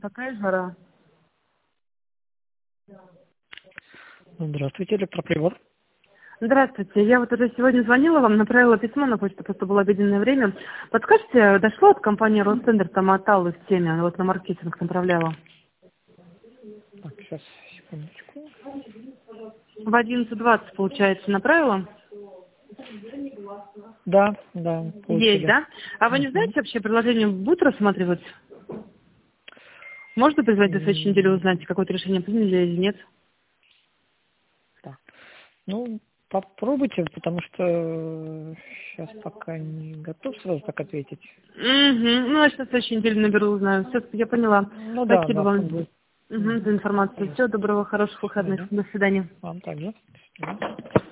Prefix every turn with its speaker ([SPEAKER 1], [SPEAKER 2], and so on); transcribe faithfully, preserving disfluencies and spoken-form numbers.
[SPEAKER 1] Такая жара.
[SPEAKER 2] Здравствуйте, электроприбор.
[SPEAKER 1] Здравствуйте. Я вот уже сегодня звонила вам, направила письмо на почту, просто было обеденное время. Подскажите, дошло от компании Ростендер там от Аллы в теме, вот на маркетинг направляла.
[SPEAKER 2] Так, сейчас, секундочку.
[SPEAKER 1] В одиннадцать двадцать, получается, направила?
[SPEAKER 2] Да, да, получили.
[SPEAKER 1] Есть, да? А вы не
[SPEAKER 2] Мгм.
[SPEAKER 1] знаете, вообще предложение будут рассматривать? Можно позвонить на следующей неделе
[SPEAKER 2] М,
[SPEAKER 1] узнать, какое-то решение приняли или нет?
[SPEAKER 2] Так, ну, попробуйте, потому что сейчас пока не готов сразу так ответить.
[SPEAKER 1] Угу. Ну, значит, на следующей неделе наберу, узнаю. Все, я поняла.
[SPEAKER 2] Ну да,
[SPEAKER 1] Спасибо
[SPEAKER 2] да,
[SPEAKER 1] вам
[SPEAKER 2] будет.
[SPEAKER 1] мгм,
[SPEAKER 2] Мгм.
[SPEAKER 1] за информацию.
[SPEAKER 2] Пожалуйста.
[SPEAKER 1] Всего доброго, хороших
[SPEAKER 2] До
[SPEAKER 1] выходных.
[SPEAKER 2] свидания.
[SPEAKER 1] До свидания.
[SPEAKER 2] Вам также. До свидания.